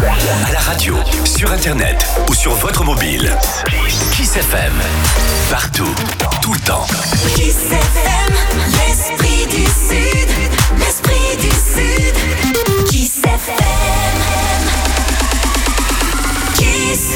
À la radio, sur internet ou sur votre mobile. Kiss FM. Partout, tout le temps. Kiss FM, l'esprit du Sud. L'esprit du Sud. Kiss FM. Kiss.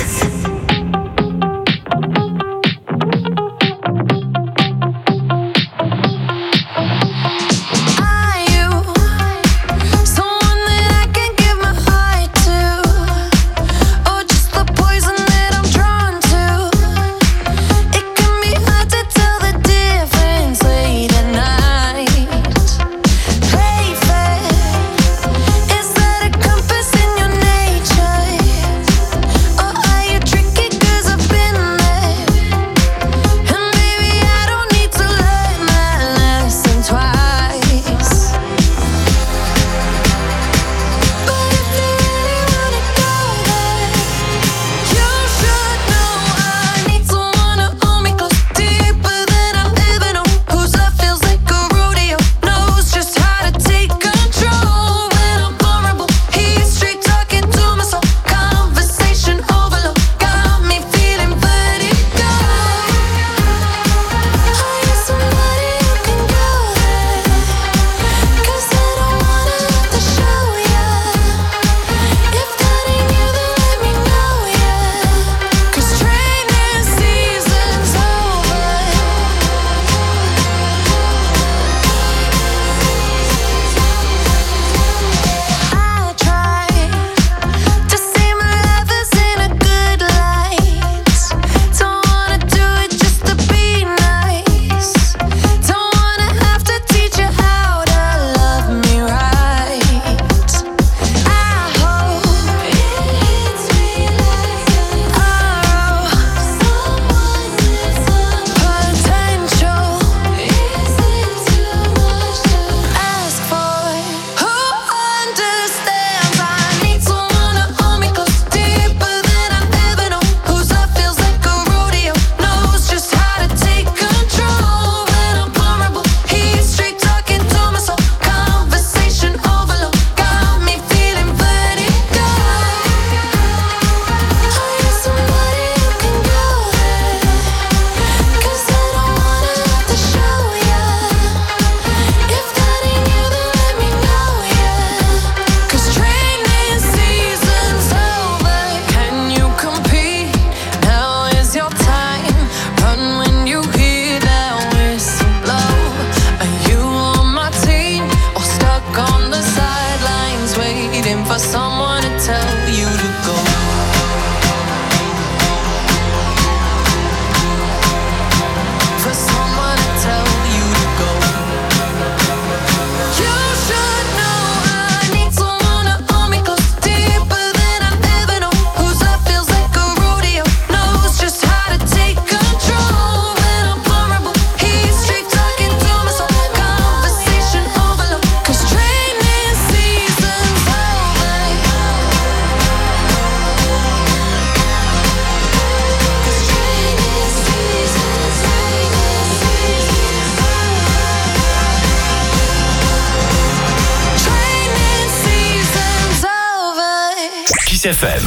FM.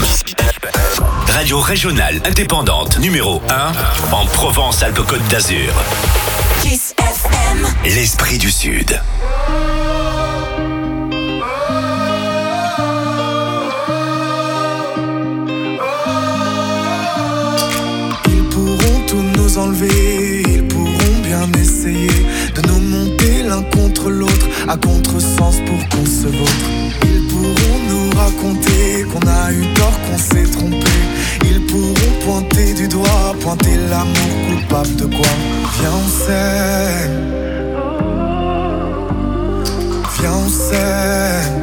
Radio régionale indépendante numéro 1 en Provence-Alpes-Côte d'Azur. Kiss FM. L'esprit du Sud. Ils pourront tout nous enlever, ils pourront bien essayer de nous monter l'un contre l'autre à contresens pour qu'on se vautre. Ils pourront nous raconter qu'on a eu tort, qu'on s'est trompé. Ils pourront pointer du doigt, pointer l'amour coupable de quoi. Viens on s'aime, viens on s'aime.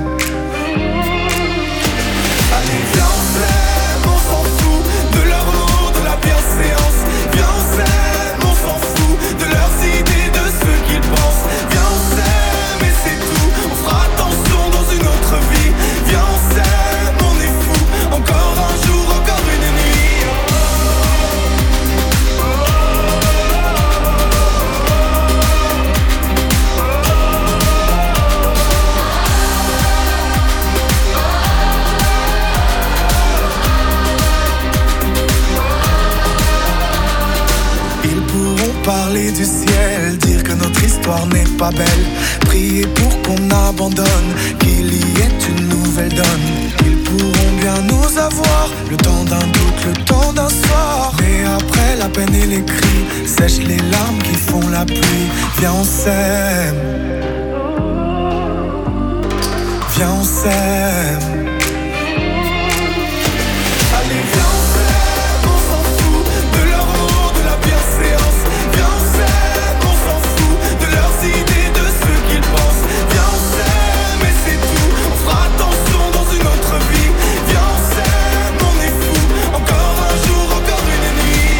Allez viens on s'aime, on s'en fout de leur lot, de la bienséance. Viens on s'aime, on s'en fout de leurs idées, de ce qu'ils pensent. Viens on s'aime et c'est tout, on fera attention dans une autre vie. Viens on s'aime, on est fou, encore un jour, encore une nuit. parler du ciel, dire que notre histoire n'est pas belle, prier pour qu'on abandonne, qu'il y ait une nouvelle donne. Ils pourront bien nous avoir, le temps d'un doute, le temps d'un soir. Mais après la peine et les cris, sèche les larmes qui font la pluie. Viens on s'aime, viens on s'aime. Allez viens on s'aime, on s'en fout de leur amour, de la bienséance. Viens on s'aime, on s'en fout de leurs idées, de ce qu'ils pensent. Viens on s'aime et c'est tout, on fera attention dans une autre vie. Viens on s'aime, on est fou, encore un jour, encore une nuit.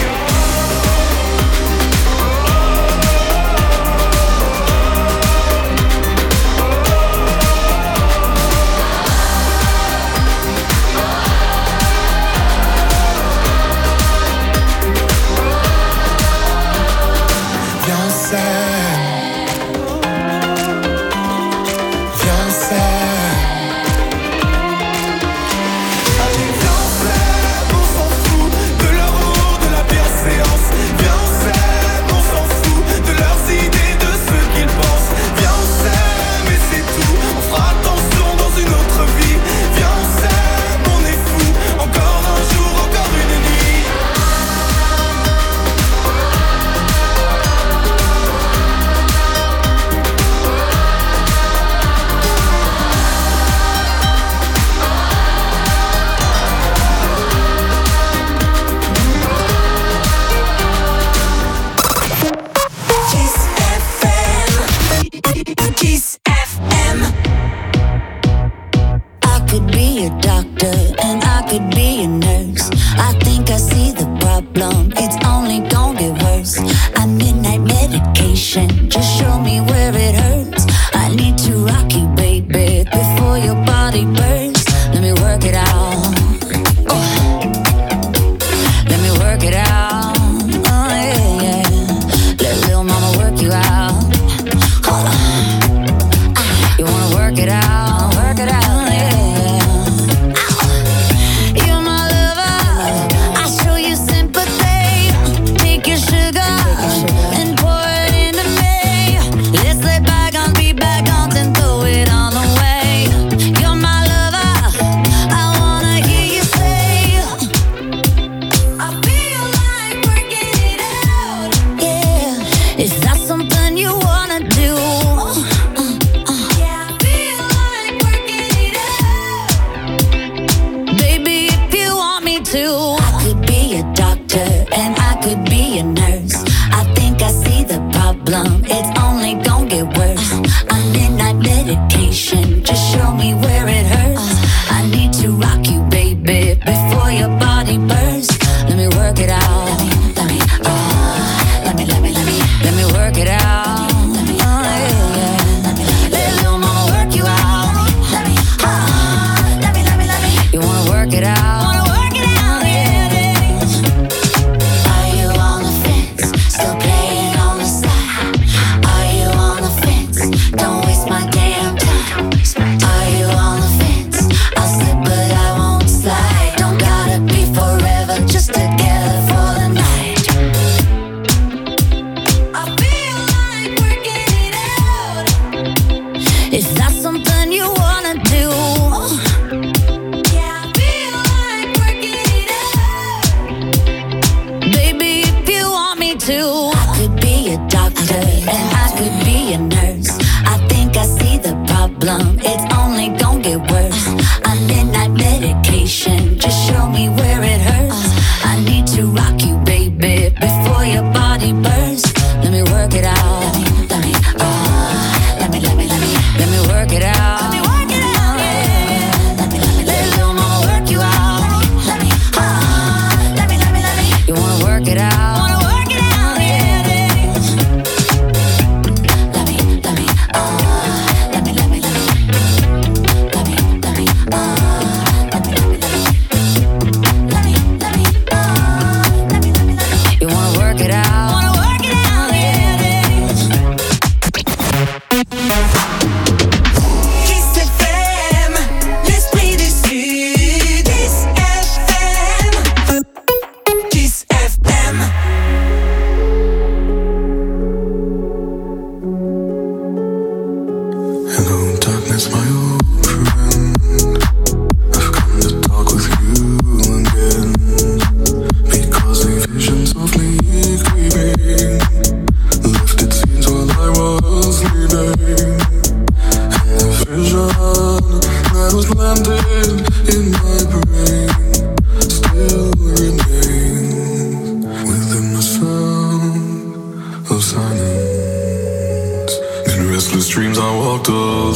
echoes landed in my brain still remain within the sound of silence. In restless dreams I walked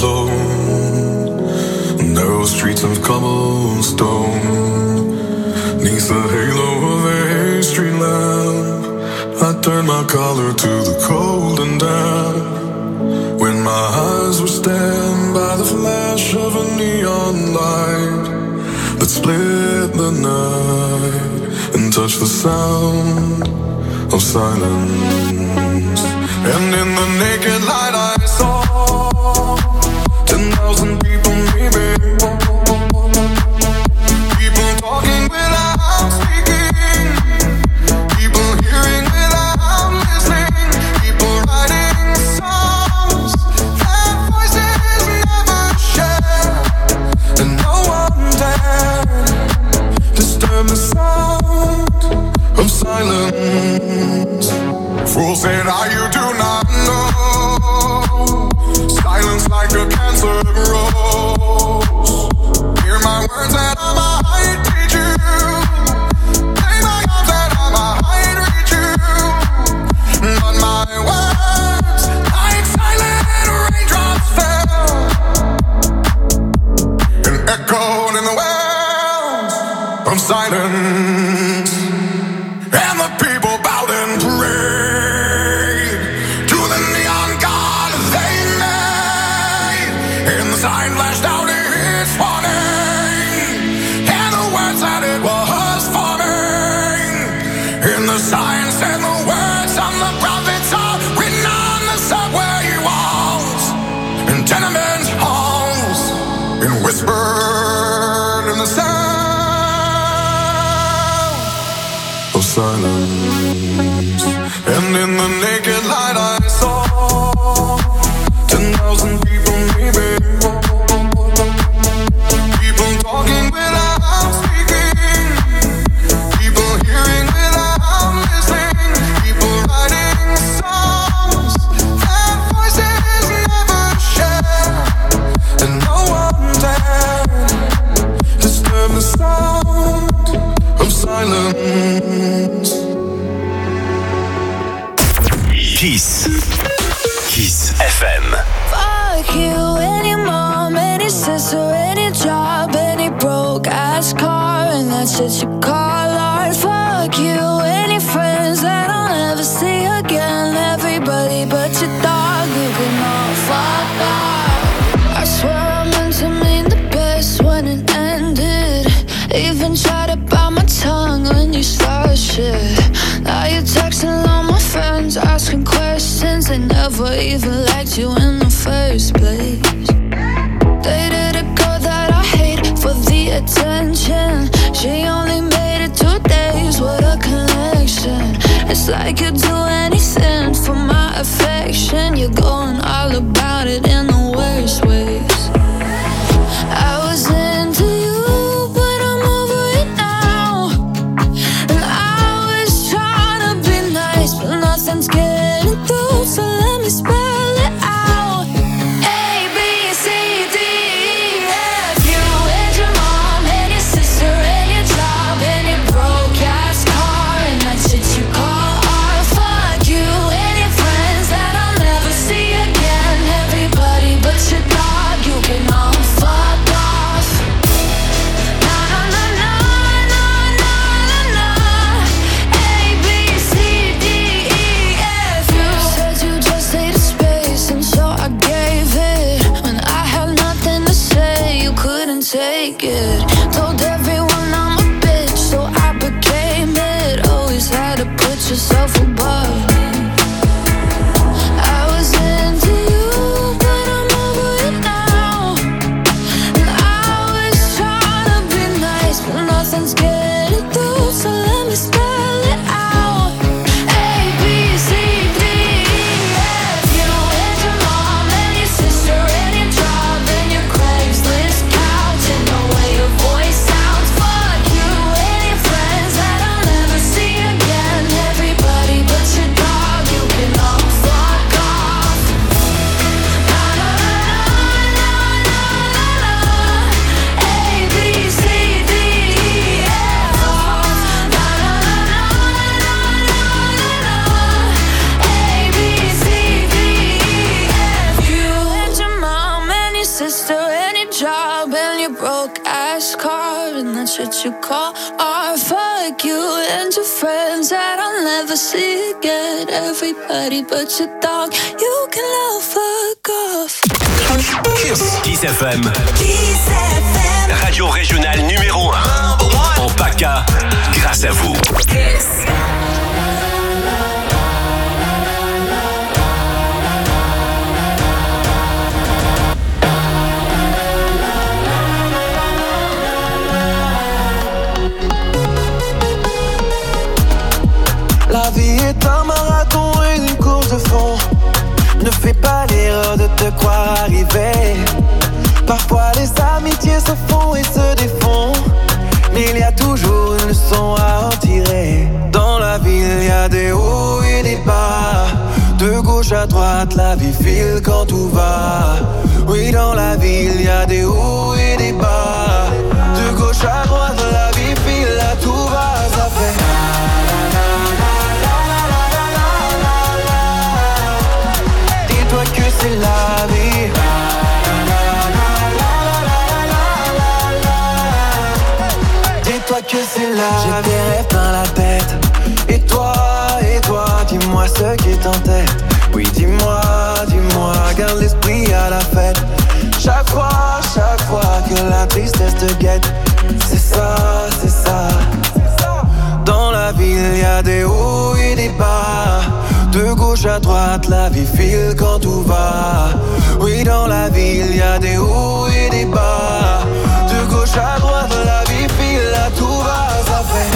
alone, narrow streets of cobblestone. Neath the halo of a street lamp, I turned my collar to the cold and damp. When my eyes were stabbed by the flash of a neon light that split the night and touched the sound of silence. And in the naked light I saw 10,000 people maybe, people talking without speaking, people hearing without listening, people writing songs that voices never share, and no one dared disturb the sound of silence. Fools said, you do not know. Silence like a cancer grows. Hear my words and I might teach you. Play my arms and I might reach you. But my words, like silent raindrops, fell and echoed in the wells of silence. And the people bowed and prayed to the neon god they made. And the sign flashed out its warning, and the words that it was forming. And the sign said the words on the prophets are written on the subway walls and tenement halls, and whispered in the sound of silence. And in the naked light I saw 10,000 people maybe, people talking without speaking, people hearing without listening, people writing songs that voices never share, and no one dared disturb the sound of silence. Kiss. Kiss FM. Fuck you, any mom, any sister, any job, any broke ass car, and that's it you call art. Fuck you, any friends that I'll never see again. Everybody but your dog, you can all fuck off. I swear I meant to mean the best when it ended. Even tried to bite my tongue when you started shit. Now you're texting all my friends, asking questions. They never even liked you in the first place. Dated a girl that I hate for the attention. She only made it 2 days, what a connection. It's like you'd do anything for my affection. You're going all about it in the worst ways. I was into you, but I'm over it now. And I was trying to be nice, but nothing's getting through, so let me spell it out. A, B, C, D, E, F. You and your mom and your sister and your job and your broke ass car, and that's shit you call art. Fuck you and your friends that I'll never see again. Everybody but your dog, you can all fuck off. Na na na na na na na na. A, B, C, D, E, F. You said you just needed space, and so I gave it. When I had nothing to say, you couldn't take it. Told everyone I'm a bitch, so I became it. Always had to put yourself above me. I was into you, but I'm over it now. And I was trying to be nice, but nothing's getting through, so let me spell it out. A, B, C, D, E, F. You and your mom and your sister and your job and your Craigslist couch and the way your voice sounds. broke ass car, and that's what you call art. Fuck you and your friends that I'll never see again. Everybody but your dog, you can love fuck off. Kiss FM. Kiss FM. Radio régionale numéro 1. En PACA, grâce à vous. Kiss. La vie est un marathon et une course de fond. Ne fais pas l'erreur de te croire arrivé. Parfois les amitiés se font et se défont, mais il y a toujours une leçon à en tirer. Dans la vie il y a des hauts et des bas. De gauche à droite la vie file quand tout va. Oui, dans la vie il y a des hauts et des bas. De gauche à droite la vie file, là tout va, ça fait. Dis-toi que c'est la vie. Dis-toi que c'est la vie. J'ai des rêves dans la tête. Et toi, dis-moi ce qui est en tête. Oui, dis-moi, garde l'esprit à la fête. Chaque fois que la tristesse te guette. C'est ça. Dans la vie, il y a des hauts et des bas. De gauche à droite, la vie file quand tout va. Oui, dans la vie, il y a des hauts et des bas. De gauche à droite, la vie file, là tout va, ça fait.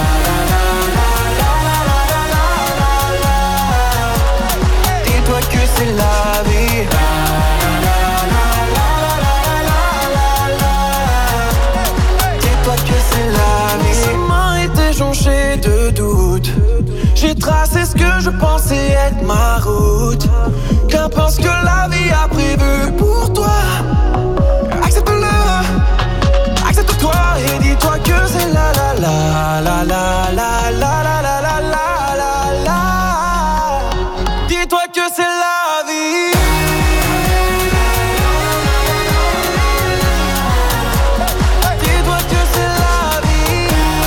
Dis-toi que c'est la vie. Dis-toi que c'est la vie. Mes mains étaient jonchées de doutes. J'ai tracé ce que je pensais être ma route. Qu'importe ce que la vie a prévu pour toi. Accepte-le, accepte-toi et dis-toi que c'est la. Dis-toi que c'est la vie. Dis-toi que c'est la vie.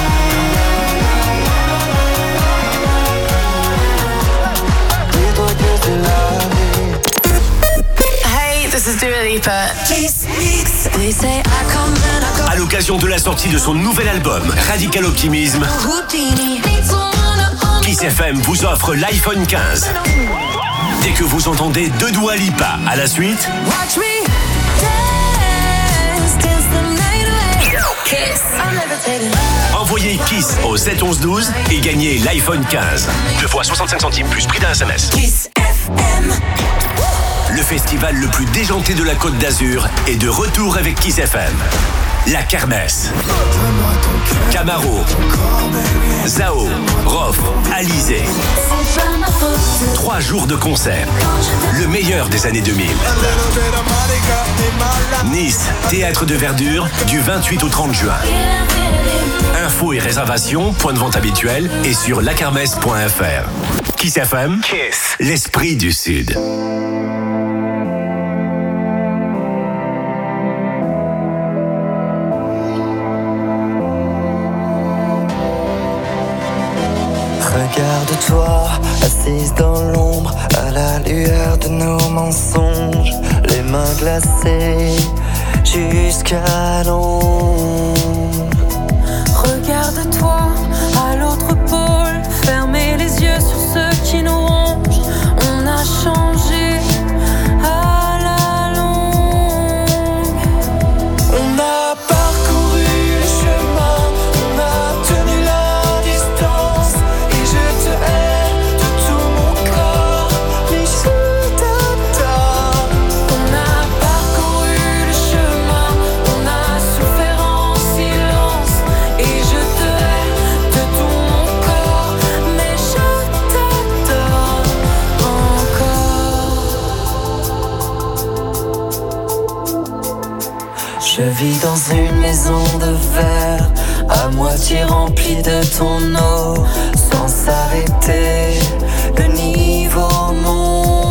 Dis-toi que c'est la vie. Hey, this is Dua Lipa. Kiss Mix. They say I come and I go. À l'occasion de la sortie de son nouvel album, Radical Optimism, Houdini. Kiss FM vous offre l'iPhone 15. Dès que vous entendez deux Dua Lipa à la suite, Watch me dance the night away. Kiss. I'm levitating. envoyez Kiss au 7 11 12 et gagnez l'iPhone 15. 2 fois 65 centimes plus prix d'un SMS. Kiss FM. Le festival le plus déjanté de la Côte d'Azur est de retour avec Kiss FM. La Kermesse. Camaro, Zao, Rof, Alizé. 3 jours de concert. Le meilleur des années 2000. Nice, Théâtre de Verdure, du 28 au 30 juin. Infos et réservations, point de vente habituel et sur lakermesse.fr. Kiss FM, Kiss, l'esprit du Sud. Regarde-toi, assise dans l'ombre, à la lueur de nos mensonges, les mains glacées jusqu'à l'ombre. Regarde-toi à l'autre pôle, fermez les yeux sur ceux qui nous rongent. On a changé à la longue. On a parcouru le chemin, on a tenu la distance, et je te hais de tout mon corps, mais je t'adore. On a parcouru le chemin, on a souffert en silence, et je te hais de tout mon corps, mais je t'adore encore. Je vis dans une maison de verre, à moitié remplie de ton eau, sans s'arrêter, le niveau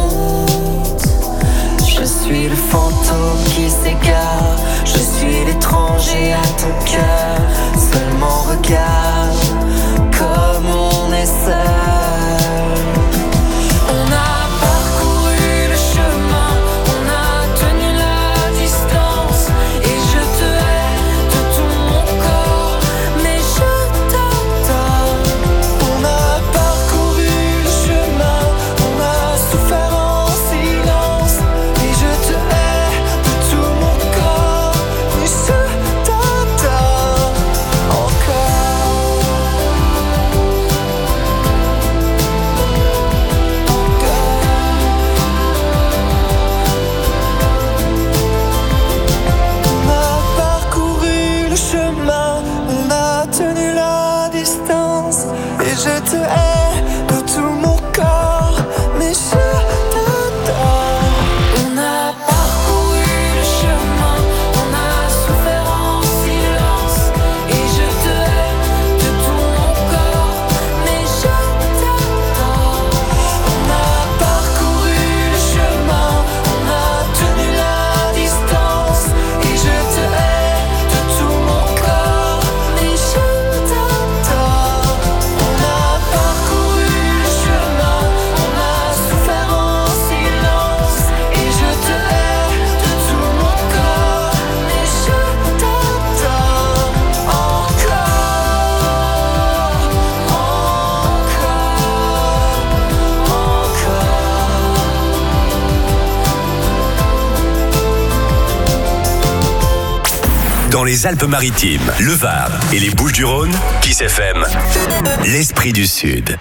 monte. Je suis le fantôme qui s'égare, je suis l'étrange ton cœur. Seulement regarde comme on est seul. On a parcouru le chemin, on a tenu la distance. Et je te hais de tout mon corps, mais je t'adore. On a parcouru le chemin, on a souffert en silence. Et je te hais de tout mon corps, mais je t'adore On a parcouru le chemin, on a tenu la distance. Et je te hais de tout mon corps, mais je t'adore. On a parcouru le chemin, on a souffert en silence. Et je te hais de tout mon corps, mais je t'adore. On a parcouru le chemin, on a tenu la distance. Et je te hais de tout mon corps, mais je t'adore. On a parcouru le chemin, on a souffert en silence. Et je te hais de tout mon corps, mais je t'adore Dans les Alpes-Maritimes, le Var et les Bouches-du-Rhône, Kiss FM, l'esprit du Sud.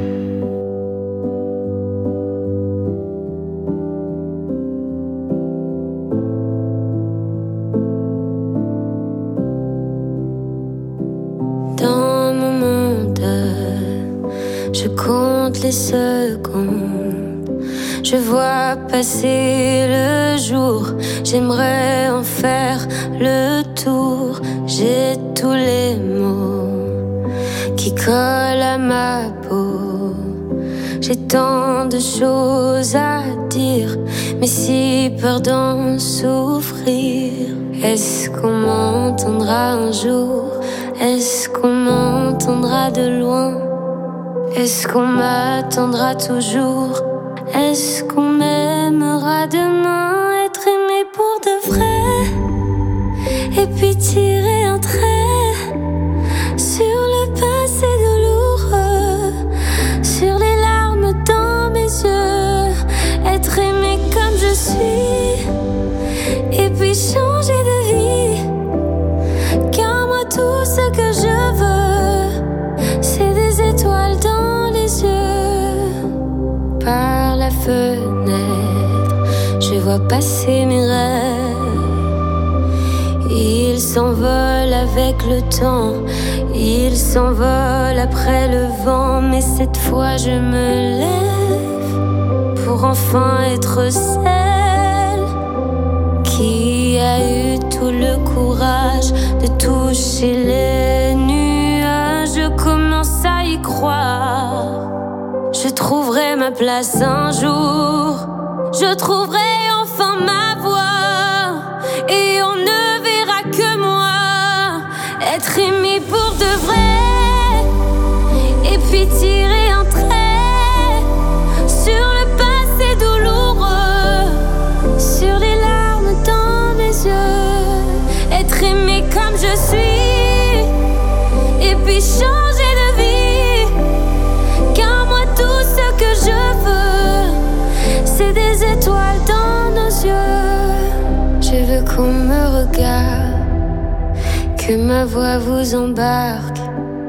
Dans mon monde, je compte les secondes. Je vois passer le jour. J'aimerais en faire le tour. J'ai tous les mots qui collent à ma peau. J'ai tant de choses à dire, mais si peur d'en souffrir. Est-ce qu'on m'entendra un jour? Est-ce qu'on m'entendra de loin? Est-ce qu'on m'attendra toujours? Est-ce qu'on m'aimera demain? Être aimé pour de vrai, et puis tirer un trait sur le passé douloureux, sur les larmes dans mes yeux. Être aimé comme je suis, et puis changer de vie. Car moi tout ce que je veux, c'est des étoiles dans les yeux. Par la fenêtre, je vois passer mes rêves. Ils s'envolent avec le temps, ils s'envolent après le vent. Mais cette fois je me lève pour enfin être celle qui a eu tout le courage de toucher les nuages. Je commence à y croire. Je trouverai ma place un jour. Je trouverai enfin ma voix. Et on ne verra que moi. Être aimé pour de vrai. Et puis tirer un trait sur le passé douloureux, sur les larmes dans mes yeux. Être aimé comme je suis, et puis changer de vie. Car moi tout ce que je veux, c'est des étoiles dans nos yeux. Je veux qu'on me regarde, que ma voix vous embarque.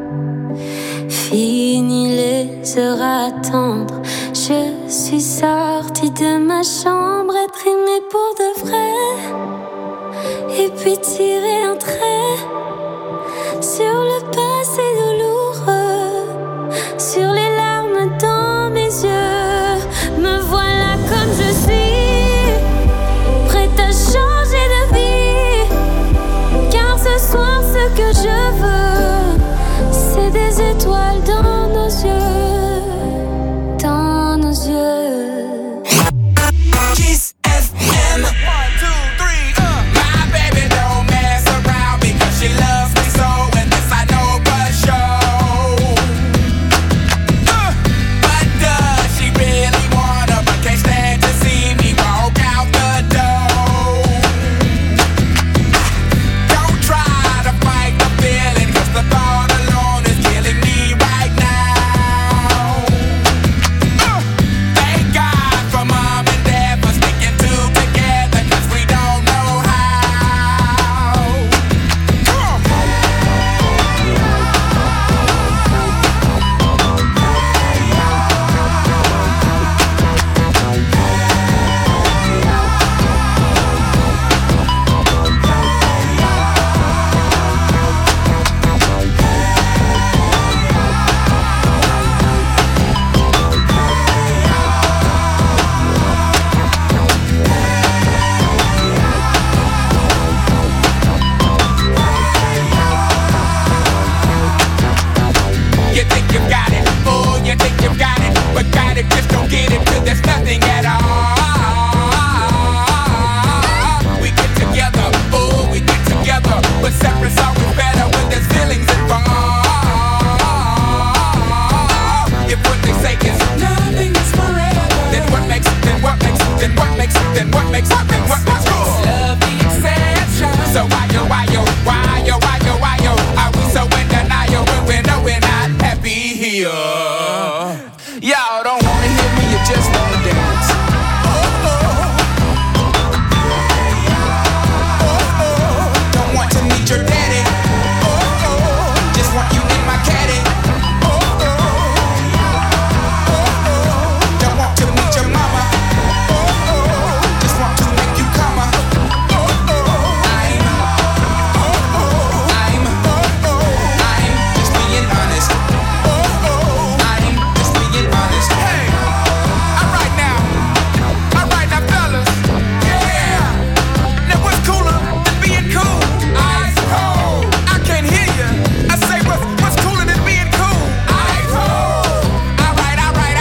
Fini les heures à attendre, je suis sortie de ma chambre. Être aimée pour de vrai, et puis tirer un trait sur le passé douloureux, sur les larmes dans mes yeux. Me voilà comme je suis, prête à changer de vie. Car ce soir ce que je veux, c'est des étoiles dans nos yeux, dans nos yeux. Kiss FM. 1, 2, 3, my baby don't mess around because she loves Are we so in denial when we know we're not happy here? Y'all don't wanna hear me, you just wanna dance. Don't want to meet your daddy. Just want you in my caddy. Don't want to meet your mama. Just want to make you come. I'm just being honest. I'm just being honest. Hey, alright now, fellas. Yeah. Now what's cooler than being cool? Ice cold. I can't hear you. I say what's cooler than being cool? Ice cold. Alright.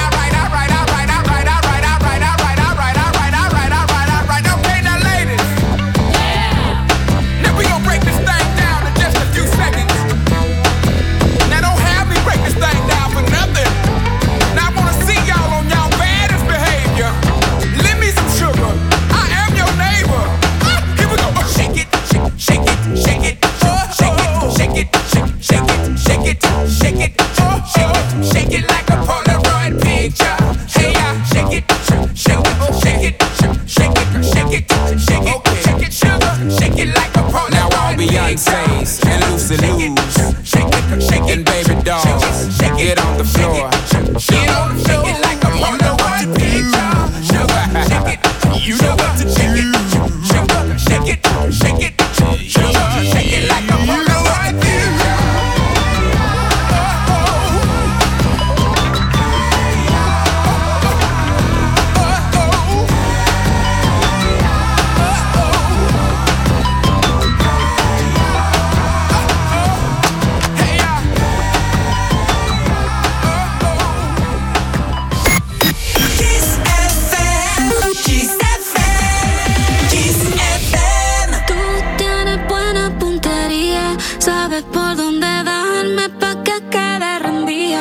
Okay, now ladies. Now we gon' break this thing down in just a few seconds. Now don't have me break this thing down for nothing. Now I wanna see y'all on y'all baddest behavior. Lend me some sugar. I am your neighbor. Here we go. Shake it, shake it, shake it, shake it, shake it, shake it, shake it, shake it, shake it, shake it like a Polaroid picture. Hey, shake it, shake it, shake it, shake it, shake it, shake it, shake it, sugar, shake it like a Polaroid picture. Now all Beyonce's and Lucy Lou's and baby dolls, get on the floor. Get on the floor. Shake it like a Polaroid picture. Sugar, shake it. You know what to shake it. Sugar, shake it, shake it, sugar, shake it like a Polaroid picture. Kiss FM, Kiss FM. Tú tienes buena puntería, sabes por dónde darme pa' que quede rendida.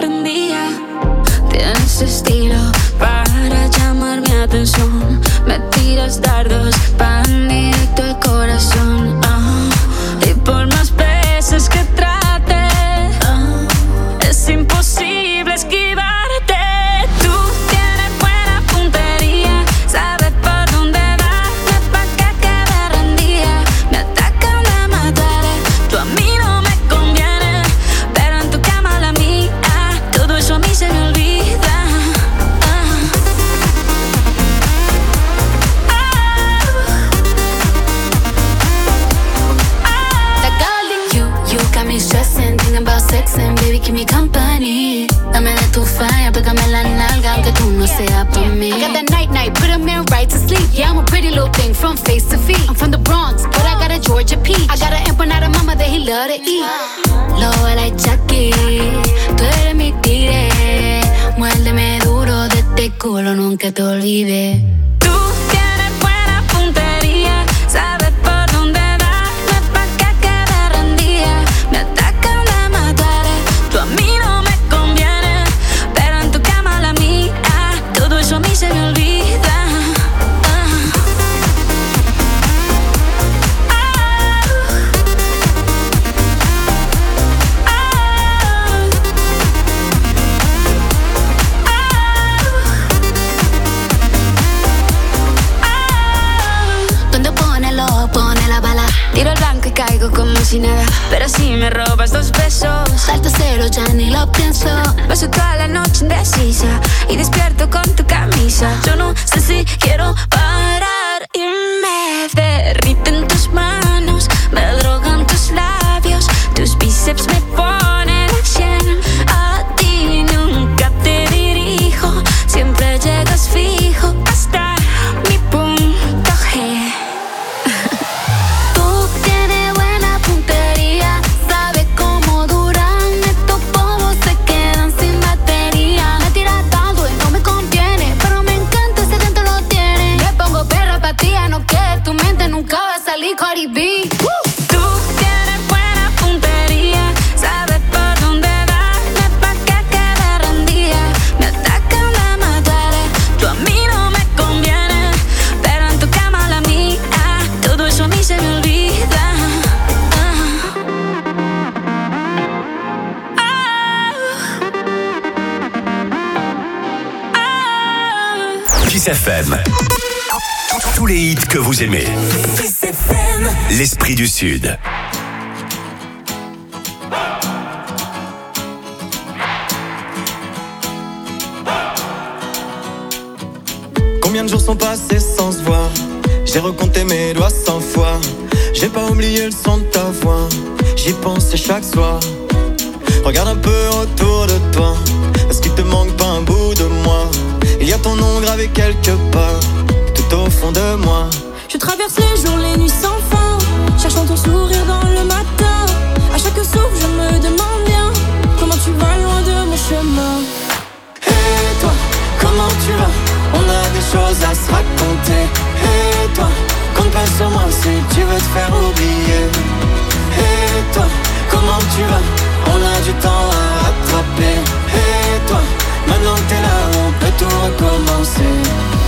Tienes estilo para llamar mi atención. Me tiras dardos pan directo al corazón. Y por más veces que trate, es imposible esquivarte. Tú tienes buena puntería, sabes por dónde darme pa' que quede rendida. Me atacan de matar, tú a mí no me conviene, pero en tu cama la mía, todo eso a mí se me olvida. You got me stressing, thinking about sex and baby keep me company. Dame de tu falla, pégame la nalga aunque tú no seas por mí. I got that night, put a man right to sleep. Yeah, I'm a pretty little thing from face to feet. I'm from the Bronx, but I got a Georgia peach. I got an empanada mama that he love to eat. Lobo like Chucky, tú eres mi tigre. Muérdeme duro de este culo, nunca te olvides. Tú tienes buena puntería, sabes por dónde darme pa' que quede rendida. Me atacan de matar, tú a mí no me conviene, pero en tu cama la mía, todo eso a mí se me olvida. Donde pone el ojo, pone la bala. Tiro el blanco y caigo como si nada, pero si me robas 2 besos, Salto cero, ya ni lo pienso. paso toda la noche indecisa y despierto con tu camisa. Yo no sé si quiero parar y me derriten tus manos, me drogan tus labios, tus bíceps me ponen al 100. A ti nunca te dirijo, siempre llegas fijo hasta mi punto G. Tú tienes buena puntería, sabes cómo duran estos polvos, se quedan sin batería. Me tiras tanto y no me conviene, pero me encanta ese dentro lo tiene. Le pongo perra pa' ti, no que tu mente nunca va a salir Cardi B. FM. Tous les hits que vous aimez. Kiss FM. L'Esprit du Sud. Combien de jours sont passés sans se voir? J'ai recompté mes doigts 100 fois. J'ai pas oublié le son de ta voix. J'y pensais chaque soir. Regarde un peu autour de toi. Est-ce qu'il te manque pas un bout de moi? Il y a ton nom gravé quelque part, tout au fond de moi. Je traverse les jours, les nuits sans fin, cherchant ton sourire dans le matin. À chaque souffle, je me demande bien comment tu vas loin de mon chemin. Et toi, comment tu vas? On a des choses à se raconter. Et toi, compte pas sur moi si tu veux te faire oublier. Et toi, comment tu vas? On a du temps à rattraper. Et toi, maintenant que t'es là, on peut tout recommencer.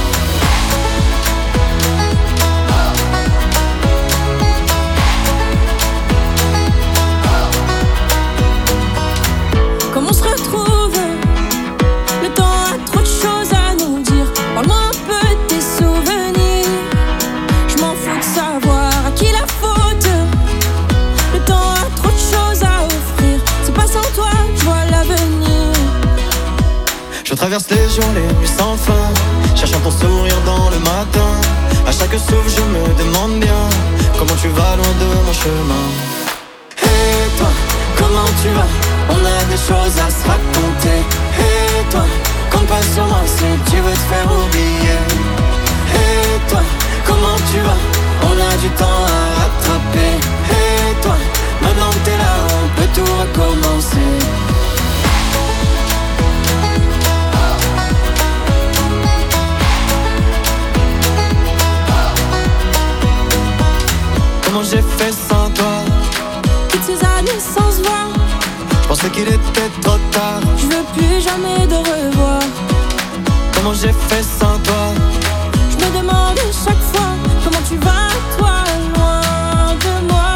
Comment on se retrouve? Le temps a trop de choses à nous dire. Parle-moi un peu de tes souvenirs. Je m'en fous de savoir à qui la faute. Le temps a trop de choses à offrir. C'est pas sans toi, je vois l'avenir. Je traverse les jours, les nuits sans fin, cherchant ton sourire dans le matin. À chaque souffle, je me demande bien comment tu vas loin de mon chemin. Et toi, comment tu vas? On a des choses à se raconter. Et toi, compte pas sur moi si tu veux te faire oublier. Et toi, comment tu vas? On a du temps à rattraper. Et toi, maintenant que t'es là, on peut tout recommencer. Comment j'ai fait sans toi? Toutes ces années sans se voir, je pensais qu'il était trop tard. je veux plus jamais de revoir. Comment j'ai fait sans toi? Je me demande chaque fois comment tu vas, toi, loin de moi.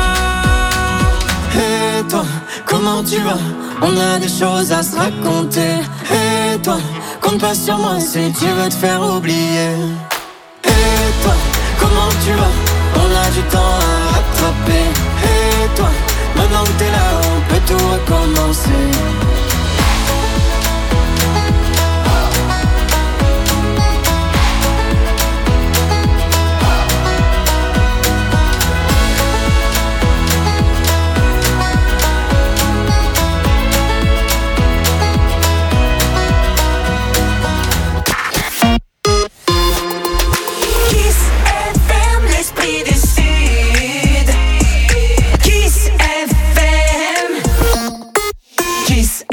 Et toi, comment tu vas? On a des choses à se raconter. Et toi, compte pas sur moi si tu veux te faire oublier. Et toi, comment tu vas? On a du temps à rattraper. Et toi, maintenant que t'es là, on peut tout recommencer. Kiss FM, l'Esprit du Sud. Kiss FM. Kiss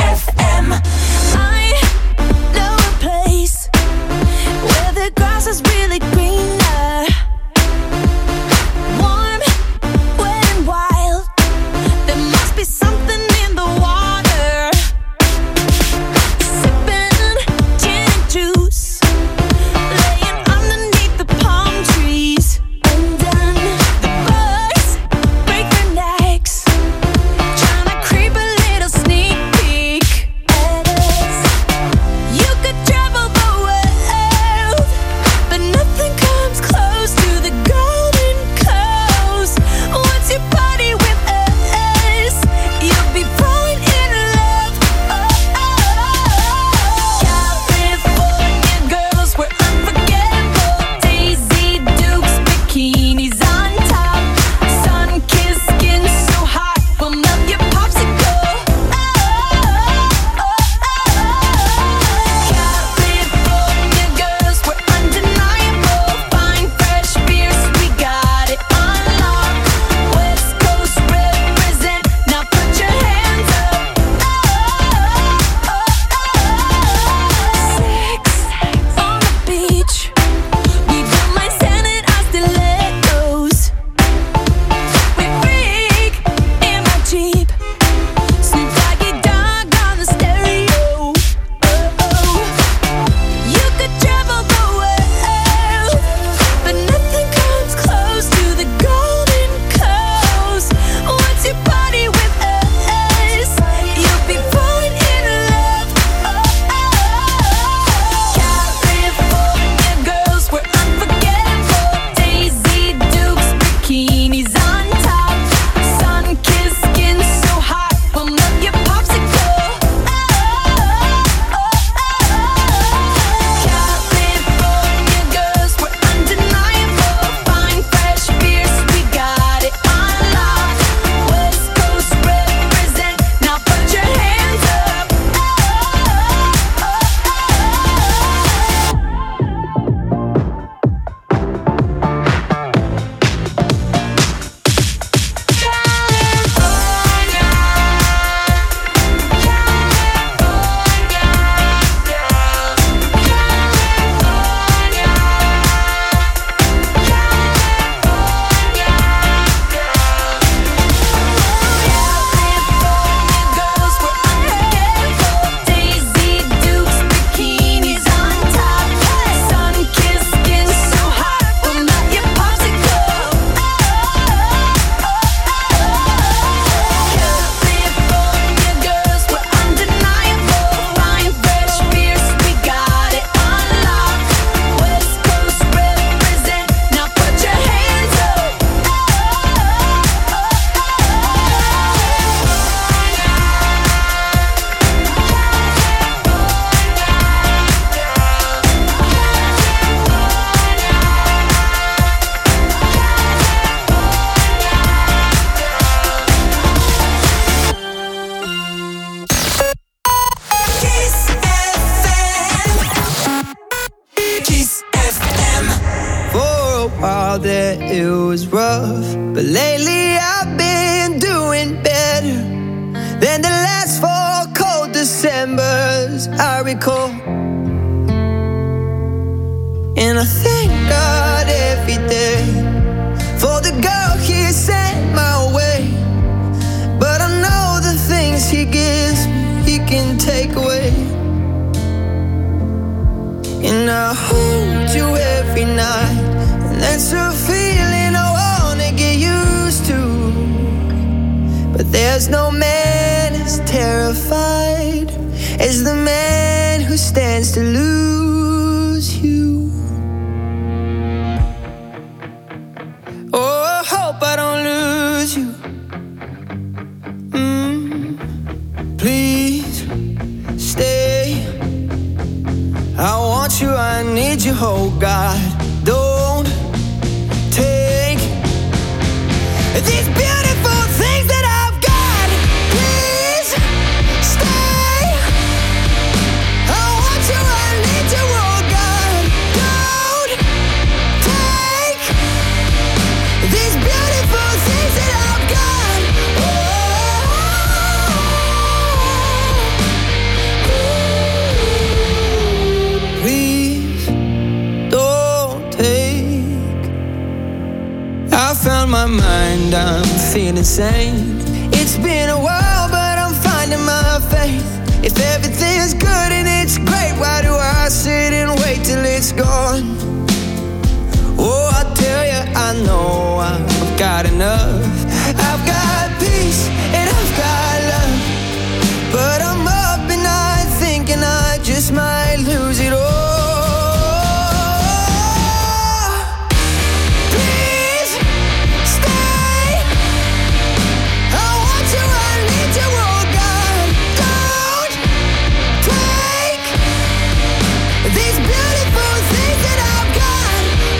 I recall. And I thank God every day for the girl He sent my way. But I know the things He gives me, He can take away. And I hold you every night, and that's a feeling I wanna get used to. But there's no man as terrified as the man who stands to lose you. Oh, I hope I don't lose you. Please stay. I want you, I need you, oh God. Don't take these beautiful things that I've got. Please stay. I want you, I need you, oh God. Don't take these beautiful things that I've got. Please don't take. I found my mind, I'm feeling sane. It's been a while, but I'm finding my faith. If everything's good and it's great, why do I sit and wait till it's gone? Oh, I tell you, I know I've got enough. I've got peace and I've got love. But I'm up and I'm thinking I just might lose it all. Please stay. I want you, I need you, oh God. Don't take these beautiful things that I've got.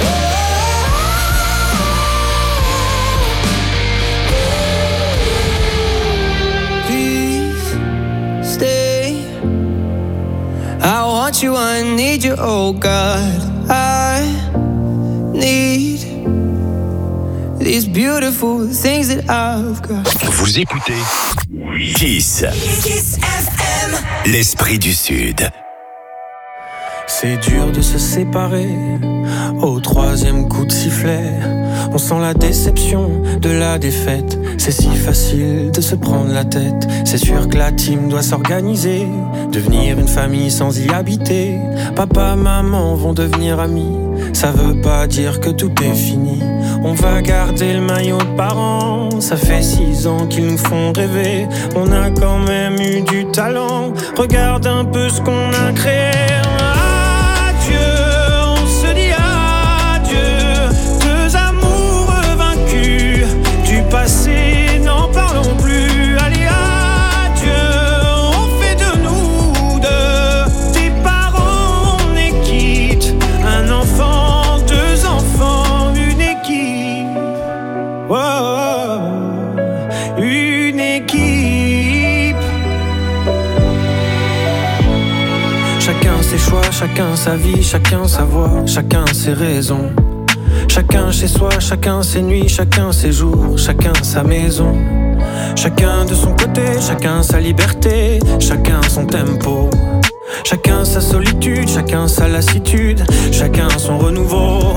Please stay. I want you, I need you, oh God. I need these beautiful things that I've got. Vous écoutez Kiss. Kiss FM. L'esprit du Sud. C'est dur de se séparer au troisième coup de sifflet. On sent la déception de la défaite. C'est si facile de se prendre la tête. C'est sûr que la team doit s'organiser, devenir une famille sans y habiter. Papa, maman vont devenir amis. Ça veut pas dire que tout est fini. On va garder le maillot de parents. Ça fait 6 ans qu'ils nous font rêver. On a quand même eu du talent. Regarde un peu ce qu'on a créé. On se dit adieu, deux amoureux vaincus. Du passé, n'en parlons plus. Allez, adieu, on fait de nous deux des parents, on est quitte. Un enfant, 2 enfants, une équipe. Oh, une équipe. Chacun ses choix, chacun sa vie, chacun sa voix, chacun ses raisons. Chacun chez soi, chacun ses nuits, chacun ses jours, chacun sa maison. Chacun de son côté, chacun sa liberté, chacun son tempo. Chacun sa solitude, chacun sa lassitude, chacun son renouveau.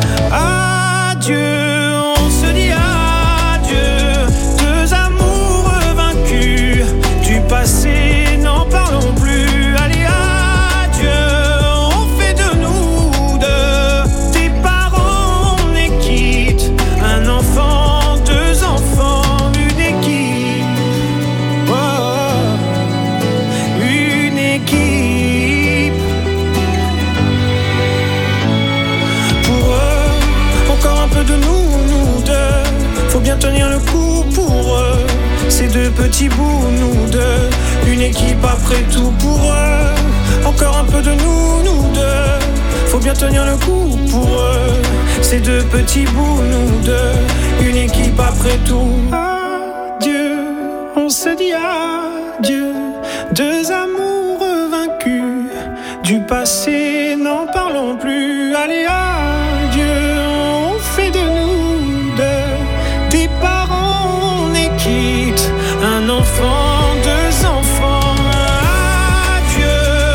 Adieu, on se dit adieu, deux amoureux vaincus. Du passé, n'en parlons plus. Allez, adieu, on fait de nous deux des parents, on est quitte. Un enfant, 2 enfants, une équipe. Oh, une équipe. Pour eux, encore un peu de nous deux. Faut bien tenir le coup pour eux. Ces 2 petits bouts, nous deux. Une équipe après tout pour eux. Encore un peu de nous deux. Faut bien tenir le coup pour eux. Ces 2 petits bouts, nous deux. Une équipe après tout. Adieu, on se dit adieu. 2 amoureux vaincus. Du passé, n'en parlons plus. Allez, adieu, on fait de nous deux des parents, on est quitte. Un enfant, 2 enfants. Adieu,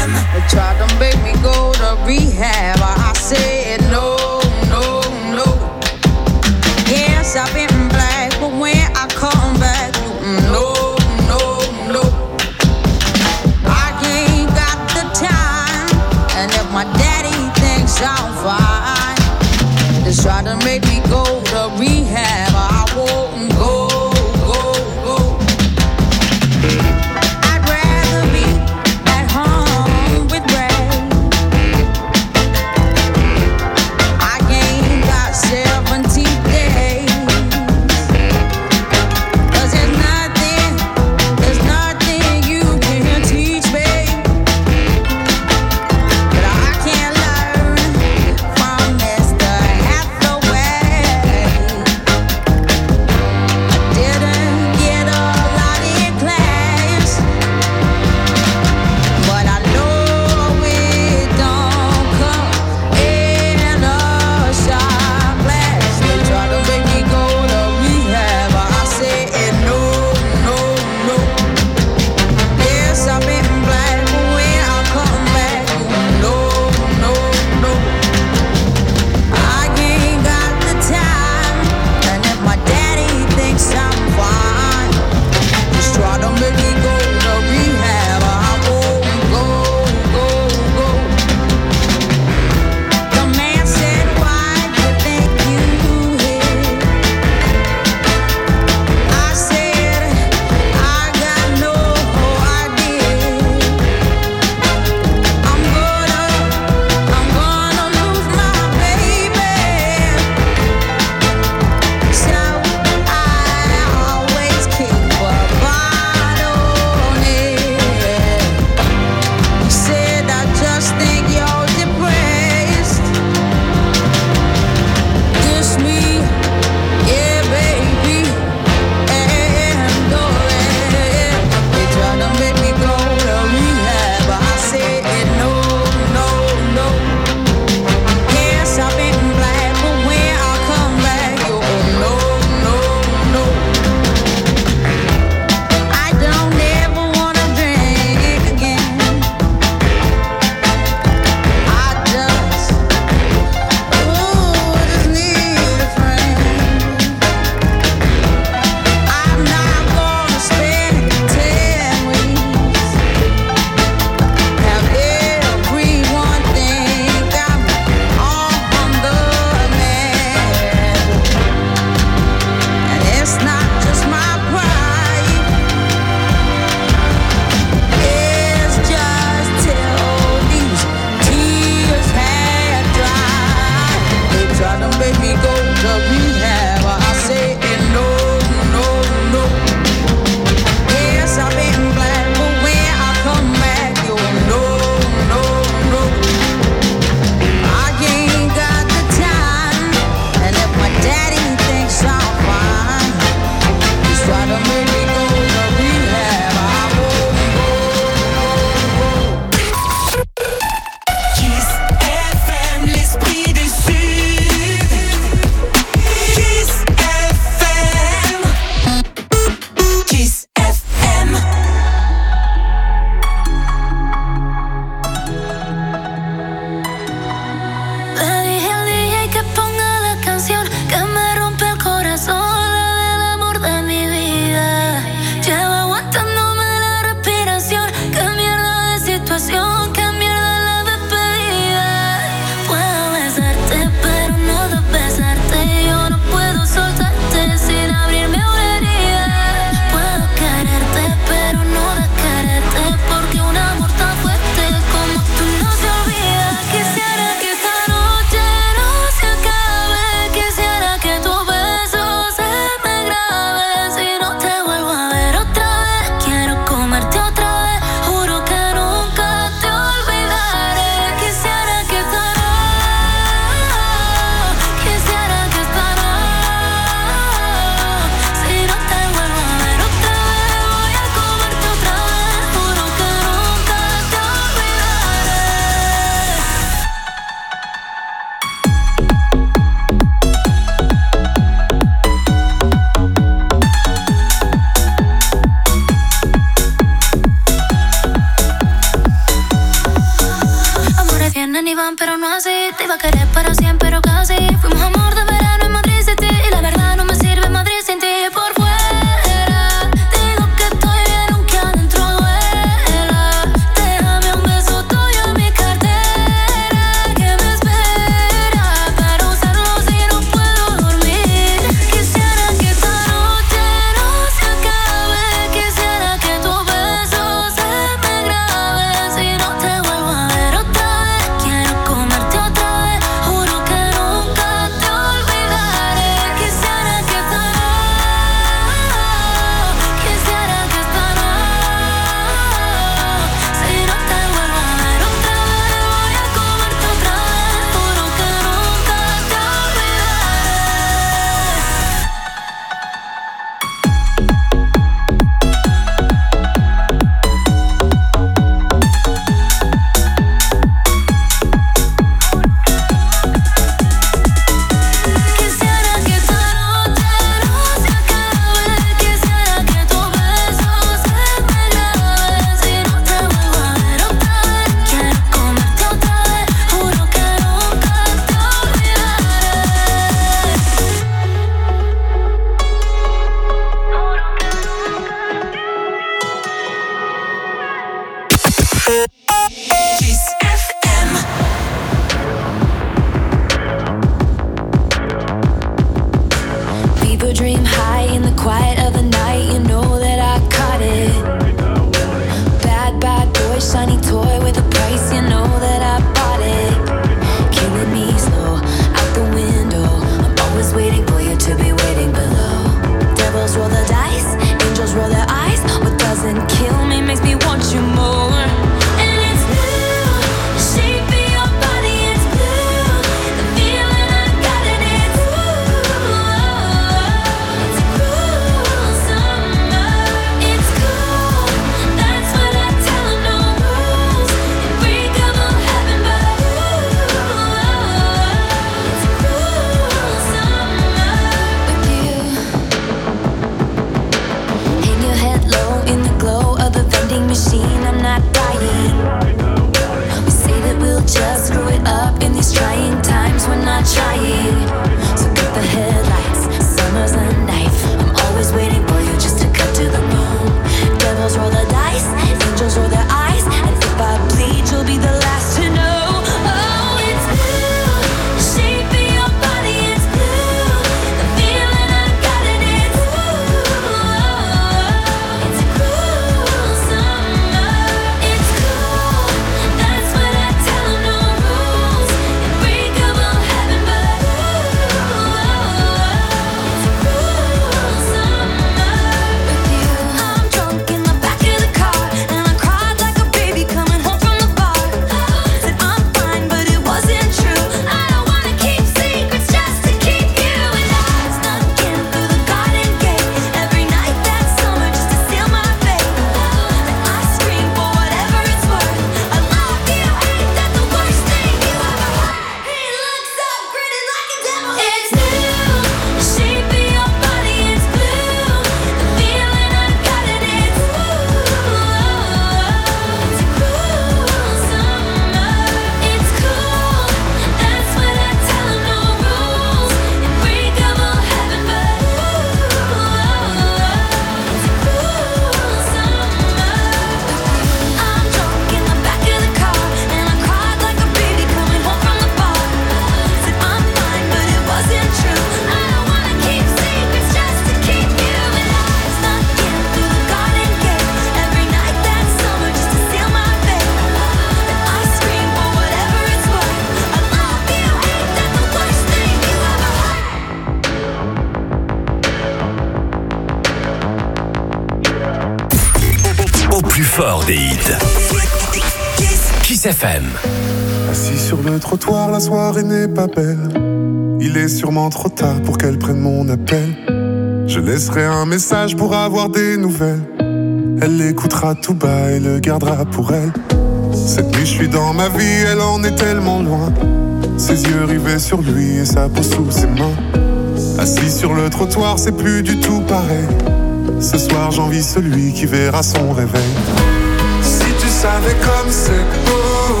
fort des hits. Kiss FM. Assis sur le trottoir, la soirée n'est pas belle. Il est sûrement trop tard pour qu'elle prenne mon appel. Je laisserai un message pour avoir des nouvelles. Elle l'écoutera tout bas et le gardera pour elle. Cette nuit je suis dans ma vie, elle en est tellement loin. Ses yeux rivés sur lui et sa peau sous ses mains. Assis sur le trottoir, c'est plus du tout pareil. Ce soir j'envie celui qui verra son réveil. Si tu savais comme c'est beau,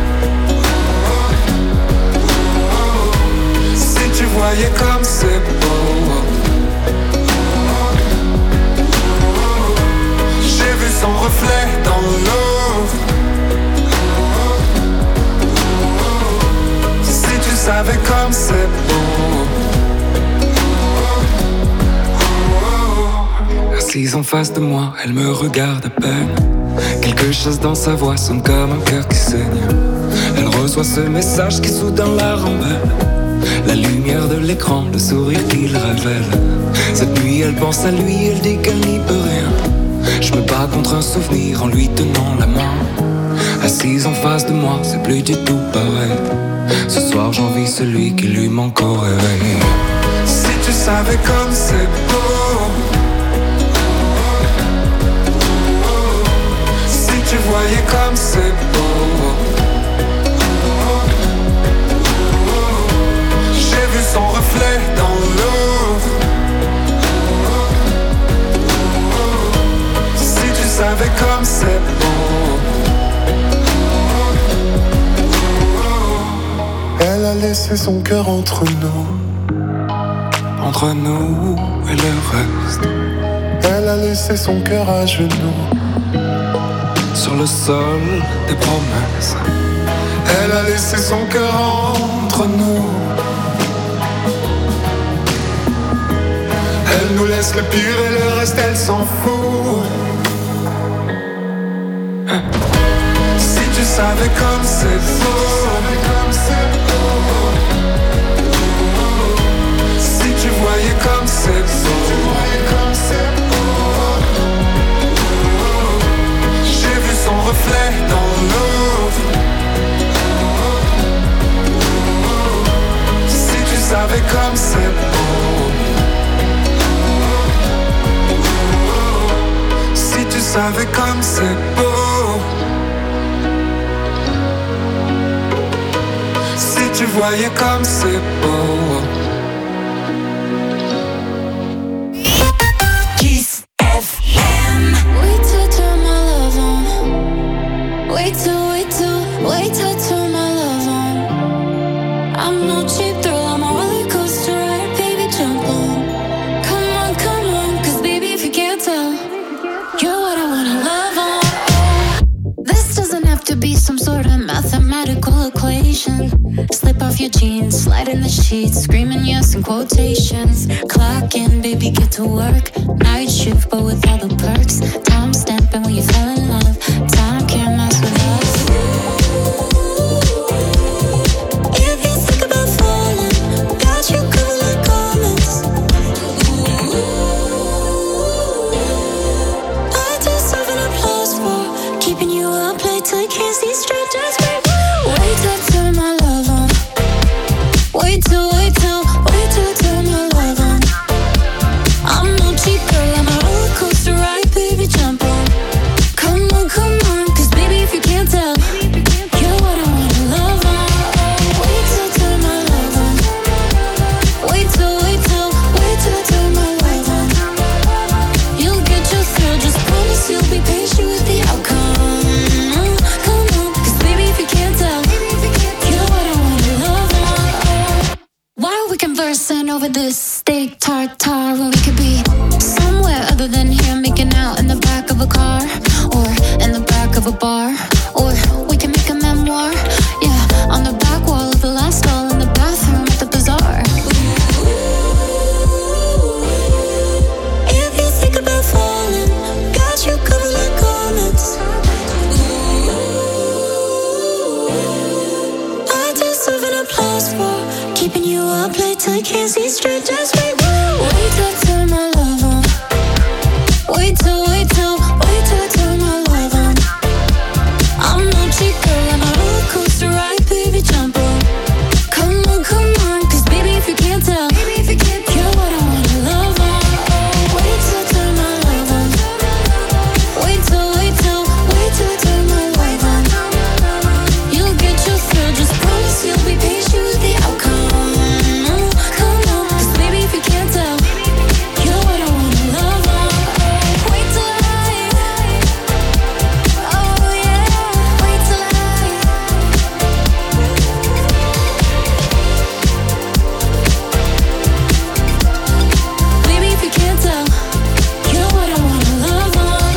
si tu voyais comme c'est beau. J'ai vu son reflet dans l'eau. Si tu savais comme c'est beau. Assise en face de moi, elle me regarde à peine. Quelque chose dans sa voix sonne comme un cœur qui saigne. Elle reçoit ce message qui soudain la rembelle. La lumière de l'écran, le sourire qu'il révèle. Cette nuit elle pense à lui, elle dit qu'elle n'y peut rien. Je me bats contre un souvenir en lui tenant la main. Assise en face de moi, c'est plus du tout pareil. Ce soir j'envie celui qui lui manque au réveil. Si tu savais comme c'est beau. Si tu voyais comme c'est beau. J'ai vu son reflet dans l'eau. Si tu savais comme c'est beau. Elle a laissé son cœur entre nous. Entre nous et le reste. Elle a laissé son cœur à genoux. Sur le sol des promesses. Elle a laissé son cœur entre nous. Elle nous laisse le pire et le reste elle s'en fout. Si tu savais comme c'est beau. Si tu voyais comme c'est beau. J'ai vu son reflet dans l'eau. Si tu savais comme c'est beau. Si tu savais comme c'est beau. Si tu voyais comme c'est beau. Kiss FM. Wait till turn my love on. Wait till turn my love on. I'm no cheap thrill, I'm a roller coaster ride, baby jump on. Come on, cause baby if you can't tell, you're what I wanna love on. This doesn't have to be some sort of mathematical equation. Slip off your jeans, slide in the sheets, screaming yes in quotations. Clock in, baby, get to work. Night shift, but with all the perks. Time stamping when you fell in love. Time can't mess with us. If you think about falling, got you covered like garments. I deserve an applause for keeping you up late till you can't see straight. Just